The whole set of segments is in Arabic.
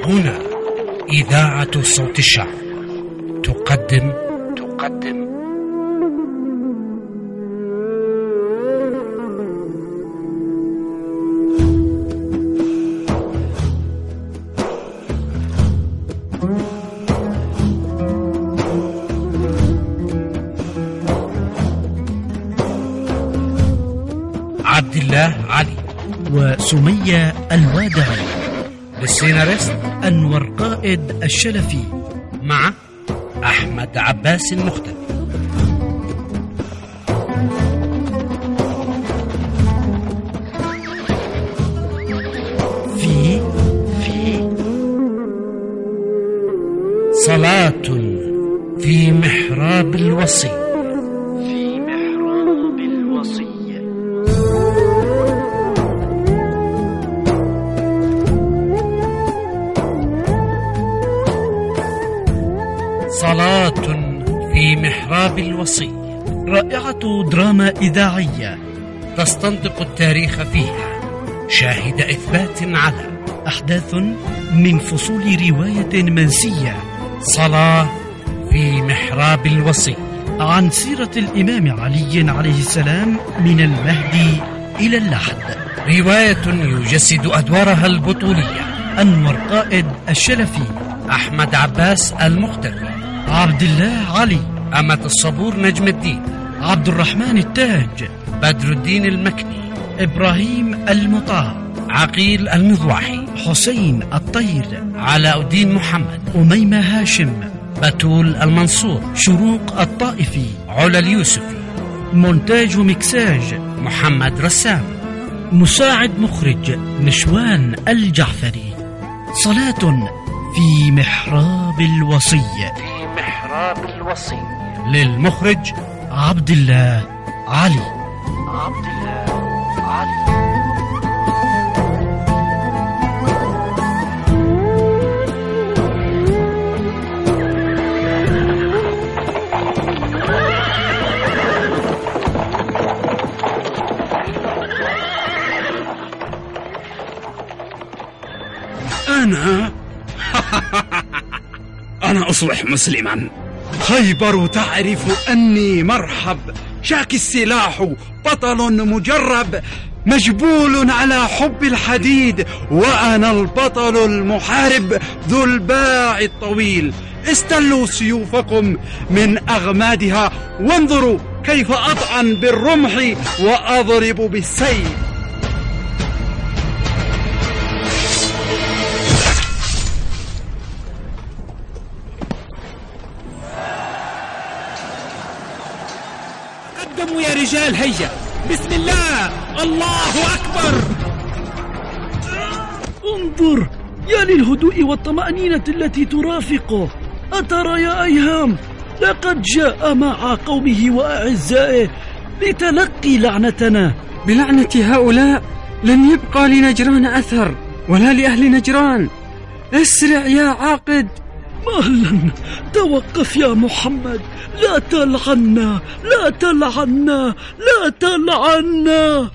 هنا إذاعة صوت الشعب تقدم عبد الله علي وسمية الوادعي. للسيناريست أنور قائد الشلفي مع أحمد عباس المختلف. في صلاة في محراب الوصي. صلاة في محراب الوصي، رائعة دراما إذاعية تستنطق التاريخ فيها شاهد إثبات على أحداث من فصول رواية منسية. صلاة في محراب الوصي، عن سيرة الإمام علي عليه السلام من المهدي إلى اللحد. رواية يجسد أدوارها البطولية أنور قائد الشلفي، أحمد عباس المختلف، عبد الله علي، أمة الصبور نجم الدين، عبد الرحمن التاج، بدر الدين المكني، إبراهيم المطاع، عقيل المضواحي، حسين الطير، علاء الدين محمد، أميمة هاشم، بتول المنصور، شروق الطائفي، علا اليوسفي. مونتاج ومكساج محمد رسام. مساعد مخرج نشوان الجعفري. صلاة في محراب الوصي. للمخرج عبد الله علي. أنا أصبح مسلما. خيبر تعرف أني مرحب، شاك السلاح بطل مجرب، مجبول على حب الحديد، وأنا البطل المحارب ذو الباع الطويل. استلوا سيوفكم من أغمادها وانظروا كيف أطعن بالرمح وأضرب بالسيف. قدموا يا رجال، هيا بسم الله، الله أكبر. انظر يا للهدوء والطمأنينة التي ترافقه. أترى يا أيهام، لقد جاء مع قومه وأعزائه لتلقي لعنتنا. بلعنة هؤلاء لن يبقى لنجران أثر ولا لأهل نجران. اسرع يا عاقد. مهلا، توقف يا محمد، لا تلعنا لا تلعنا لا تلعنا.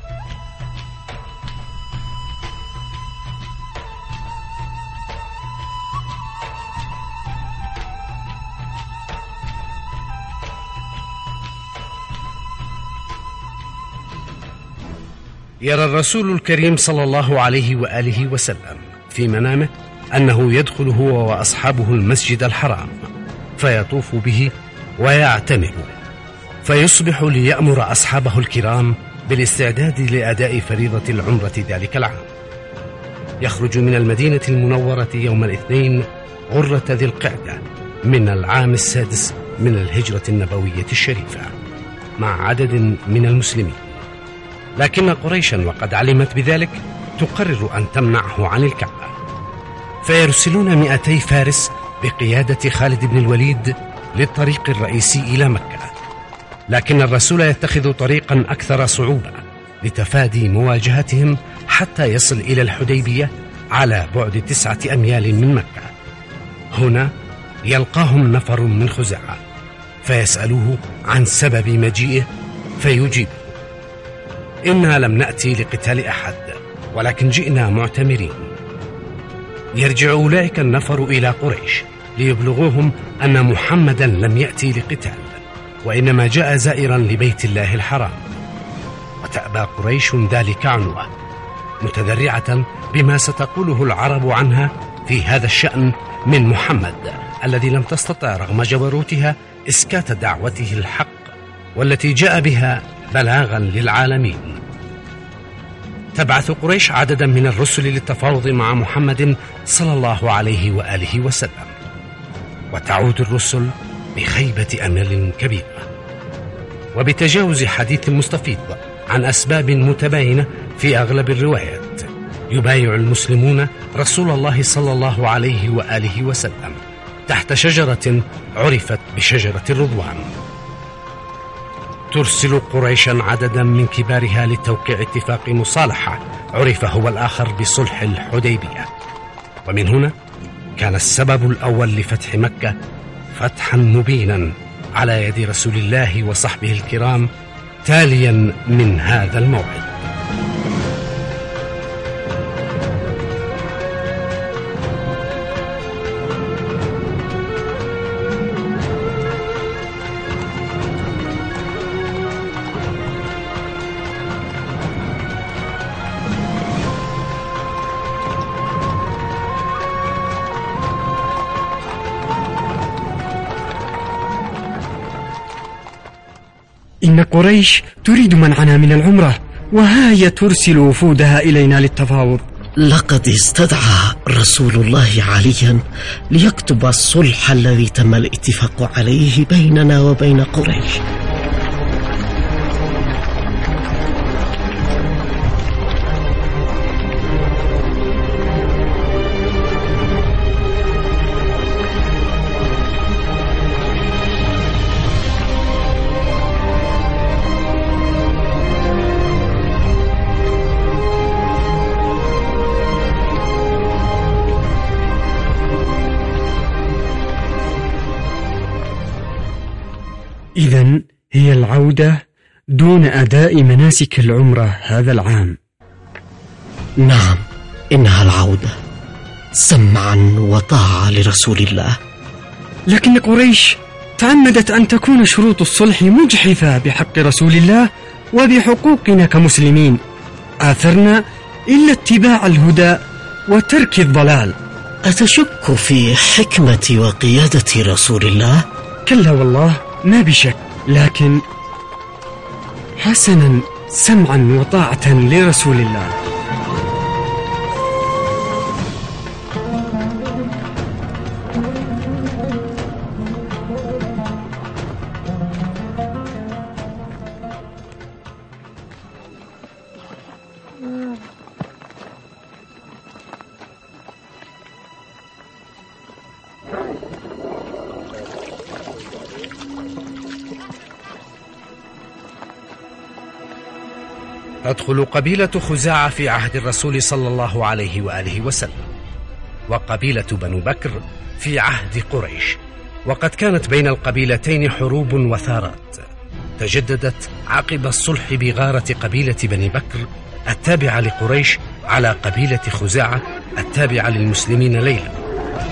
يرى الرسول الكريم صلى الله عليه وآله وسلم في منامه أنه يدخل هو وأصحابه المسجد الحرام فيطوف به ويعتمر، فيصبح ليأمر أصحابه الكرام بالاستعداد لأداء فريضة العمرة ذلك العام. يخرج من المدينة المنورة يوم الاثنين غرة ذي القعدة من العام السادس من الهجرة النبوية الشريفة مع عدد من المسلمين، لكن قريشا وقد علمت بذلك تقرر أن تمنعه عن الكعبة، فيرسلون 200 فارس بقيادة خالد بن الوليد للطريق الرئيسي إلى مكة، لكن الرسول يتخذ طريقا أكثر صعوبة لتفادي مواجهتهم حتى يصل إلى الحديبية على بعد 9 أميال من مكة. هنا يلقاهم نفر من خزاعة فيسألوه عن سبب مجيئه، فيجيب: إنا لم نأتي لقتال أحد، ولكن جئنا معتمرين. يرجع أولئك النفر إلى قريش ليبلغوهم أن محمدا لم يأتي لقتال، وإنما جاء زائرا لبيت الله الحرام. وتأبى قريش ذلك عنوه، متذرعة بما ستقوله العرب عنها في هذا الشأن من محمد، الذي لم تستطع رغم جبروتها إسكات دعوته الحق والتي جاء بها بلاغا للعالمين. تبعث قريش عددا من الرسل للتفاوض مع محمد صلى الله عليه وآله وسلم، وتعود الرسل بخيبة أمل كبيرة وبتجاوز حديث مستفيض عن أسباب متباينة في أغلب الروايات. يبايع المسلمون رسول الله صلى الله عليه وآله وسلم تحت شجرة عرفت بشجرة الرضوان. ترسل قريشا عددا من كبارها لتوقيع اتفاق مصالحة عرف هو الآخر بصلح الحديبية، ومن هنا كان السبب الأول لفتح مكة فتحا مبينا على يد رسول الله وصحبه الكرام، تاليا من هذا الموعد. إن قريش تريد منعنا من العمرة، وها هي ترسل وفودها إلينا للتفاوض. لقد استدعى رسول الله عليا ليكتب الصلح الذي تم الاتفاق عليه بيننا وبين قريش. إذن هي العودة دون أداء مناسك العمرة هذا العام. نعم، إنها العودة سمعا وطاعة لرسول الله. لكن قريش تعمدت أن تكون شروط الصلح مجحفة بحق رسول الله وبحقوقنا كمسلمين. آثرنا إلا اتباع الهدى وترك الضلال. أتشك في حكمة وقيادة رسول الله؟ كلا والله، ما بشك، لكن حسنا، سمعا وطاعة لرسول الله. تدخل قبيلة خزاعة في عهد الرسول صلى الله عليه وآله وسلم، وقبيلة بنو بكر في عهد قريش، وقد كانت بين القبيلتين حروب وثارات تجددت عقب الصلح بغارة قبيلة بني بكر التابعة لقريش على قبيلة خزاعة التابعة للمسلمين ليلا.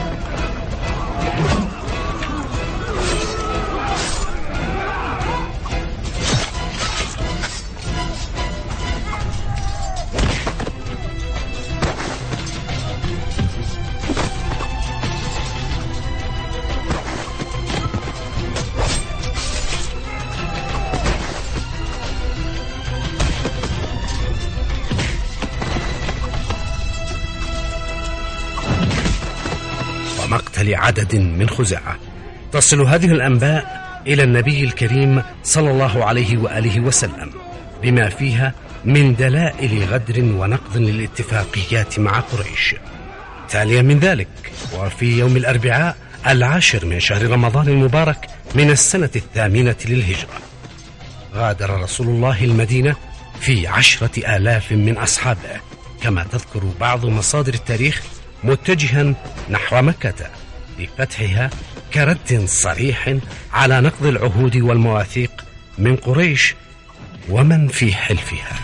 ومقتل عدد من خزاعة. تصل هذه الأنباء إلى النبي الكريم صلى الله عليه وآله وسلم بما فيها من دلائل غدر ونقض للاتفاقيات مع قريش. تاليا من ذلك، وفي يوم الأربعاء 10 من شهر رمضان المبارك من السنة 8 للهجرة، غادر رسول الله المدينة في 10,000 من أصحابه، كما تذكر بعض مصادر التاريخ، متجها نحو مكة لفتحها كرد صريح على نقض العهود والمواثيق من قريش ومن في حلفها.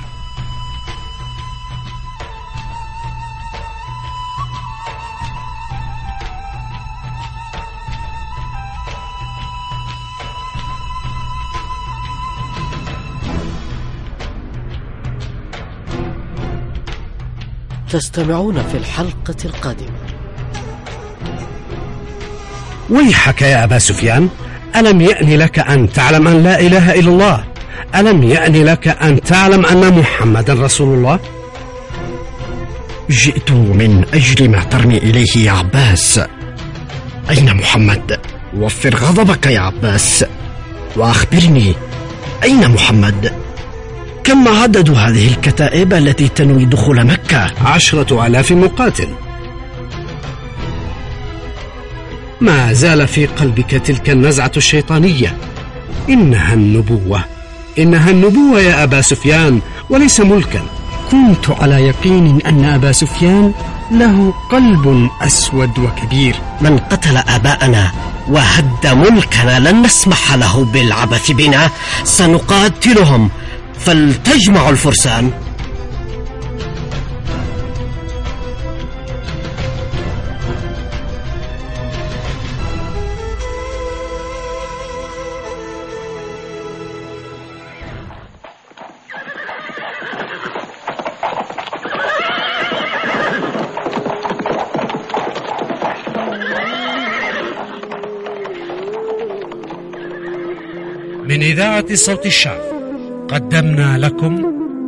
تستمعون في الحلقة القادمة. ويحك يا أبا سفيان، ألم يأن لك أن تعلم أن لا إله إلا الله؟ ألم يأن لك أن تعلم أن محمدا رسول الله؟ جئت من أجل ما ترمي إليه يا عباس. أين محمد؟ وفر غضبك يا عباس وأخبرني، أين محمد؟ كم عدد هذه الكتائب التي تنوي دخول مكة؟ 10,000 مقاتل. ما زال في قلبك تلك النزعة الشيطانية. إنها النبوة، إنها النبوة يا أبا سفيان، وليس ملكا. كنت على يقين أن أبا سفيان له قلب أسود وكبير. من قتل آباءنا وهد ملكنا لن نسمح له بالعبث بنا، سنقاتلهم، فلتجمعوا الفرسان. من إذاعة صوت الشعب قدمنا لكم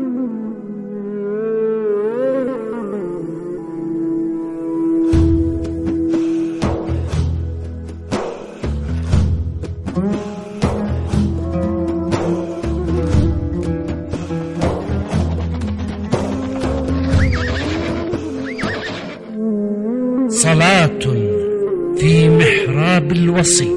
صلاة في محراب الوصي.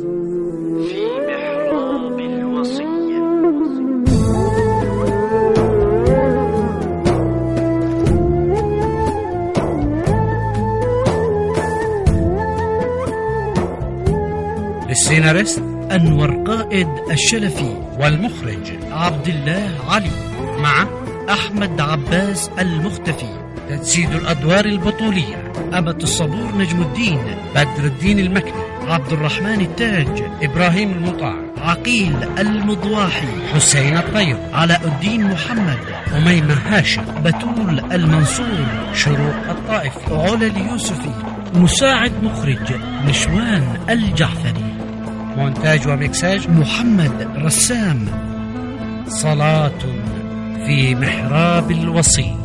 السيناريست أنور قائد الشلفي، والمخرج عبد الله علي، مع أحمد عباس المختفي. تجسيد الأدوار البطولية: أمة الصبور نجم الدين، بدر الدين المكي، عبد الرحمن التاج، إبراهيم المطاع، عقيل المضواحي، حسين الطيب، علاء الدين محمد، أميمة هاشم، بتول المنصور، شروق الطائفي، علا اليوسفي. مساعد مخرج نشوان الجعفري. مونتاج ومكساج محمد رسام. صلاة في محراب الوصي.